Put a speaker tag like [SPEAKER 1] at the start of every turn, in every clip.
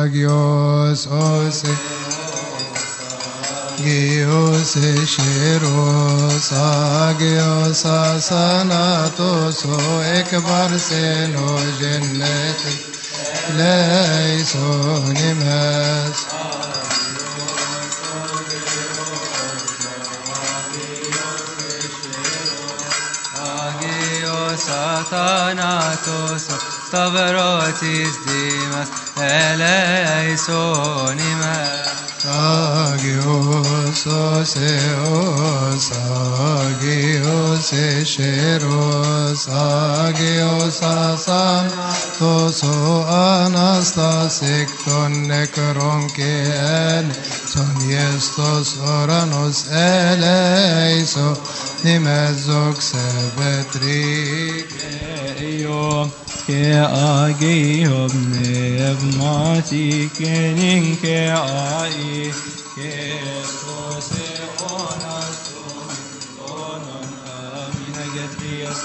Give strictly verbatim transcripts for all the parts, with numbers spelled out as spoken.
[SPEAKER 1] agios ose agios shiros agios asanatos o ekbar seno jenneti leyson imas
[SPEAKER 2] Satanatos Stavrotis Dimas eleisonimas
[SPEAKER 1] Agios oseos agios esheros agios asanatos o anastasik ton nekron kien son yestos oranos eleiso nimezok sebetrik
[SPEAKER 2] Yo ke agio nevmati kenin ke ai ke sose onas onon amina getrias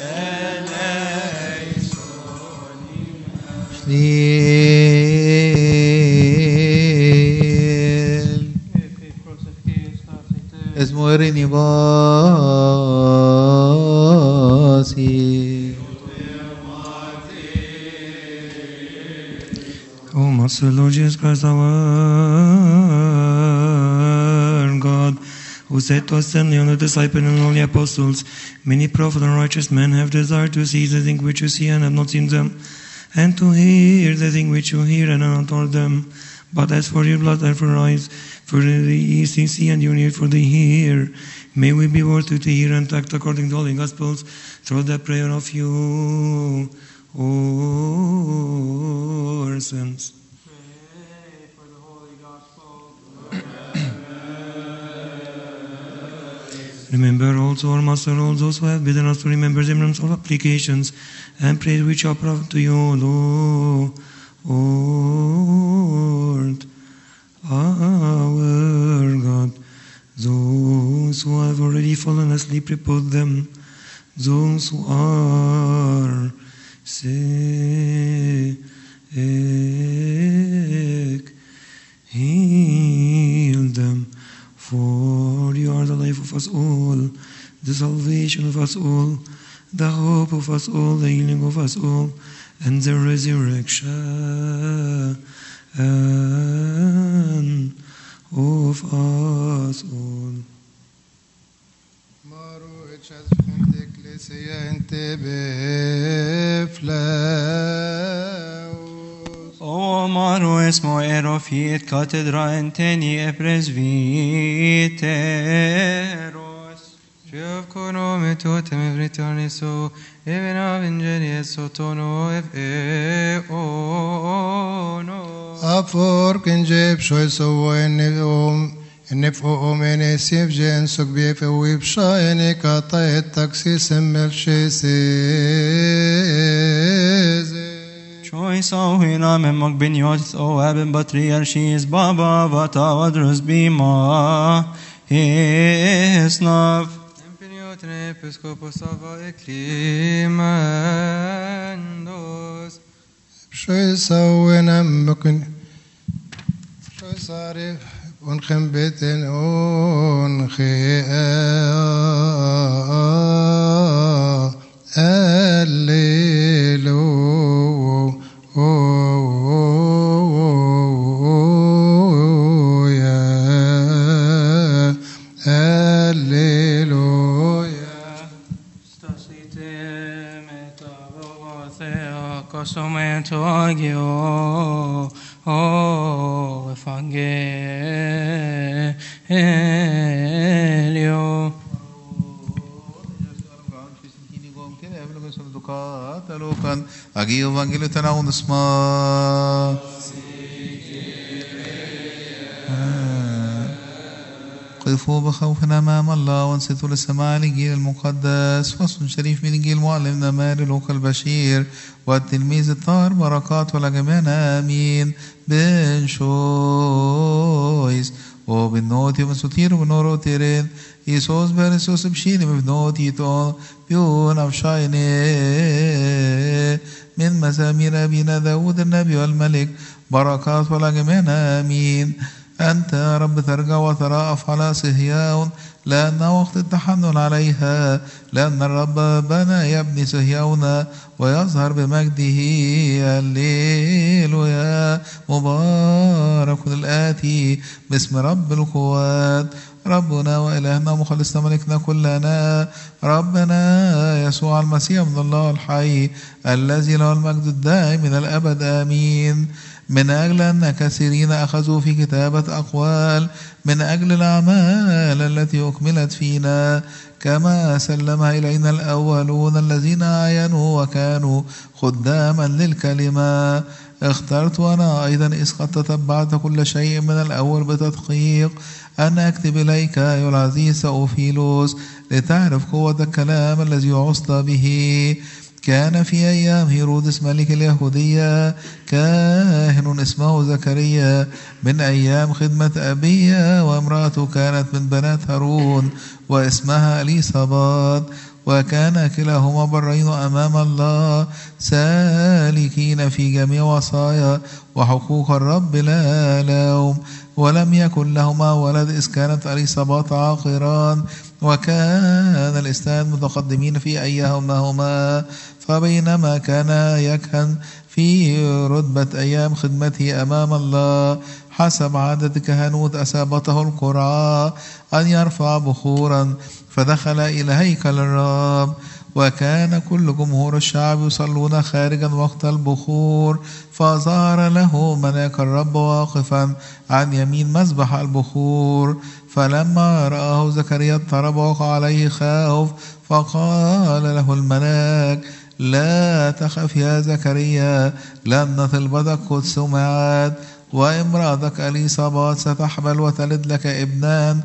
[SPEAKER 3] Shliel Esmoerini basi
[SPEAKER 2] O Master Lord Jesus Christ, our God, who said to us and the other disciples and all the apostles, many prophets and righteous men have desired to see the things which you see and have not seen them, and to hear the things which you hear and have not heard them. But as for your blood and for our eyes, for the ears to see and your ears for the hear, may we be worthy to hear and act according to all the Gospels through the prayer of you, our sins.
[SPEAKER 4] Pray for the Holy Gospel.
[SPEAKER 2] Remember also our Master, all those who have bidden us to remember them of applications and praise which are brought to you, Lord, our God. Those who have already fallen asleep, repose them. Those who are sick, heal them. For you are the life of us all, the salvation of us all, the hope of us all, the healing of us all, and the resurrection of us all.
[SPEAKER 1] Maru echas gente iglesia ente beflaus.
[SPEAKER 4] O maro esmo erofit katedra enteni e presbiteros. Jev kono metotem evritaniso, even avengelies sotono ev eono.
[SPEAKER 1] Afor kinjeb shoyso enne Nef o omene sivjen sukbie fe wipsha ene kata et taksi semmel sheseze.
[SPEAKER 4] Choice o hina me magbinyotis o abin batriar shis baba vata vadrus bima hisnav. Empiniotin episkopos ava eklimendos.
[SPEAKER 1] Shoyso enem bukin Shoysare Unchem beten unche Alleluia Alleluia
[SPEAKER 4] Stasite metavothea cosumento agio O Evangelio.
[SPEAKER 3] Agio Evangelio tanaun isma. قفوا بخوف أمام الله وانصتوا للسماع الإنجيل المقدس. فصل شريف من إنجيل معلمنا ماري لوقا البشير والتلميذ الطاهر بركات والجميع آمين. بن شويس وبالنوتي ومسوتير وبنوروتيرين إيسوس بارسوس بشيني ببنوتي تو بيون أفشايني من مسامير أبينا داود النبي والملك بركات والأجمعين آمين. أنت يا رب ترجع وترأف على صهيون لأن وقت التحنن عليها، لأن الرب بنى يبني صهيون ويظهر بمجده. هللويا. مبارك الآتي باسم رب القوات، ربنا وإلهنا مخلصنا ملكنا كلنا، ربنا يسوع المسيح من الله الحي الذي له المجد الدائم إلى الأبد آمين. من أجل أن كثيرين أخذوا في كتابة أقوال من أجل الأعمال التي أكملت فينا، كما سلمها إلينا الأولون الذين عاينوا وكانوا خداما للكلمة، اخترت أنا أيضا إذ قد تتبعت كل شيء من الأول بتدقيق أن أكتب إليك أيها العزيز سأوفيلوس لتعرف قوة الكلام الذي عصت به. كان في أيام هيرودس ملك اليهودية كاهن اسمه زكريا من أيام خدمة أبيها، وامرأته كانت من بنات هارون واسمها إليصابات، وكان كلاهما برين أمام الله سالكين في جميع وصايا وحقوق الرب لا لوم. ولم يكن لهما ولد إذ كانت إليصابات عاقران، وكان الاثنان متقدمين في أيامهما. فبينما كان يكهن في رتبة أيام خدمته أمام الله حسب عادة كهنوت أسابته القرعة أن يرفع بخورا، فدخل إلى هيكل الرب، وكان كل جمهور الشعب يصلون خارجا وقت البخور، فظهر له ملاك الرب واقفا عن يمين مذبح البخور. فلما رآه زكريا اضطرب وقع عليه خوف، فقال له الملاك: لا تخف يا زكريا، لأن طلبتك قد سمعت، وامرأتك إليصابات ستحمل وتلد لك ابنان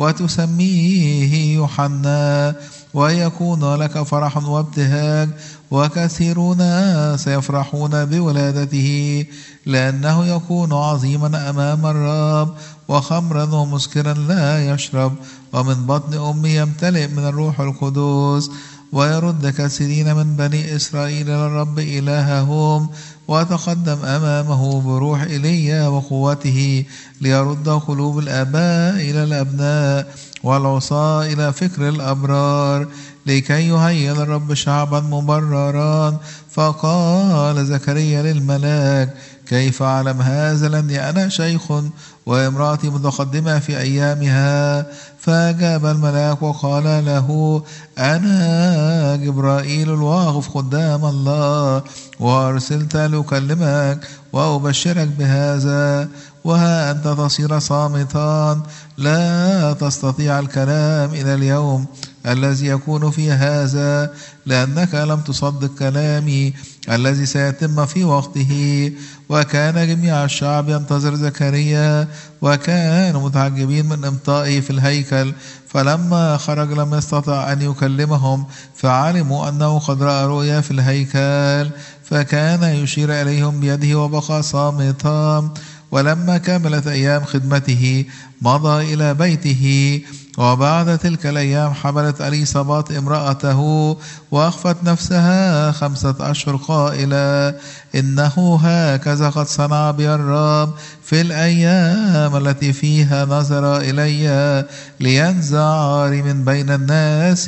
[SPEAKER 3] وتسميه يوحنا، ويكون لك فرح وابتهاج، وكثيرون سيفرحون بولادته، لأنه يكون عظيما أمام الرب، وخمرا ومسكرا لا يشرب، ومن بطن أمه يمتلئ من الروح القدس. ويرد كثيرين من بني إسرائيل إلى الرب إلههم، وتقدم أمامه بروح إيليا وقوته ليرد قلوب الآباء إلى الأبناء والعصاة إلى فكر الأبرار، لكي يهيئ الرب شعبا مبررا. فقال زكريا للملاك: كيف أعلم هذا لأني أنا شيخ وامرأتي متقدمة في أيامها؟ فأجاب الملاك وقال له: أنا جبرائيل الواقف قدام الله، وأرسلت لأكلمك وأبشرك بهذا، وها أنت تصير صامتا لا تستطيع الكلام إلى اليوم الذي يكون في هذا، لأنك لم تصدق كلامي الذي سيتم في وقته. وكان جميع الشعب ينتظر زكريا، وكانوا متعجبين من إمطائه في الهيكل. فلما خرج لم يستطع أن يكلمهم، فعلموا أنه قد رأى رؤيا في الهيكل، فكان يشير إليهم بيده وبقى صامتا. ولما كملت أيام خدمته مضى إلى بيته. وبعد تلك الأيام حملت إليصابات امرأته وأخفت نفسها خمسة أشهر قائلة: إنه هكذا قد صنع بي الرب في الأيام التي فيها نظر إلي لينزع عاري من بين الناس.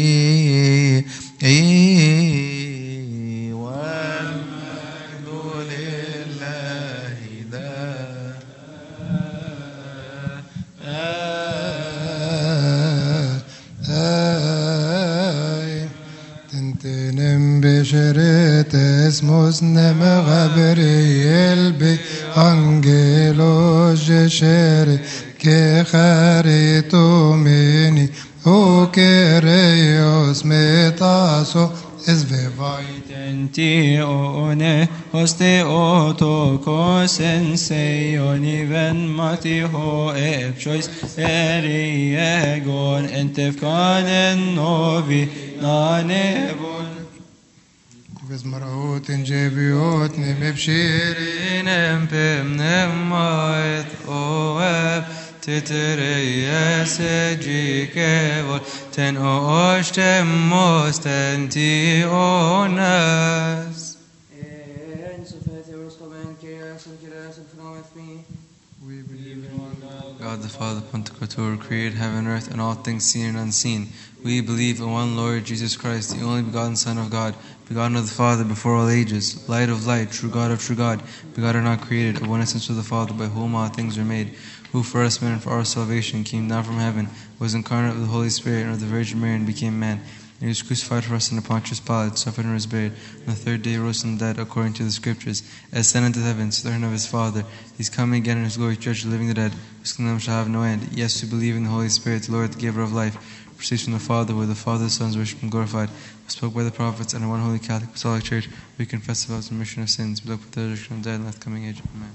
[SPEAKER 1] Beshretes musnem Gabriel be angelos jeshere ke charito meni o kereios metaso esvevai
[SPEAKER 4] tenti one hoste oto sensei oniven mati ho epchois eriegon entefkanen novi nanevon
[SPEAKER 1] Vizmaraot in Jeviot nemebshirin
[SPEAKER 4] empem nemait oeb titreyes jikevot ten oshtem mostenti onas. En sofete orskomen kias en kiras
[SPEAKER 1] We believe in one God.
[SPEAKER 5] God the Father, Pantocrator, created heaven and earth and all things seen and unseen. We believe in one Lord Jesus Christ, the only begotten Son of God, begotten of the Father before all ages, light of light, true God of true God, begotten not created, of one essence with the Father, by whom all things were made, who for us men and for our salvation came down from heaven, was incarnate of the Holy Spirit and of the Virgin Mary, and became man. And he was crucified for us in the Pontius Pilate, suffered and was buried. On the third day rose from the dead, according to the Scriptures, ascended to the heavens, to the right hand of his Father. He is coming again in his glory to judge the living and the dead, whose kingdom shall have no end. Yes, we believe in the Holy Spirit, the Lord, the giver of life, proceeds from the Father, where the Father and the Son is worshipped and glorified, who spoke by the prophets, and in one holy Catholic Apostolic Church, we confess the vows of remission of sins, we look for the resurrection of the dead and the coming age. Amen.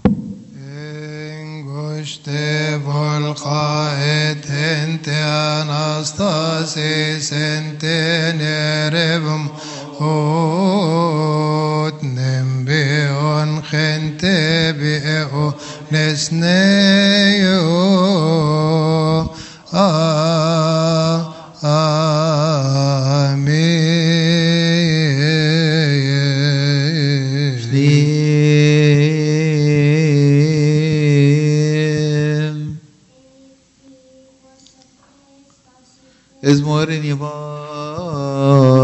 [SPEAKER 1] Engoște volcaet ente anastasis ente nerevum hot nembeon gente beo nesneo
[SPEAKER 3] Is more in your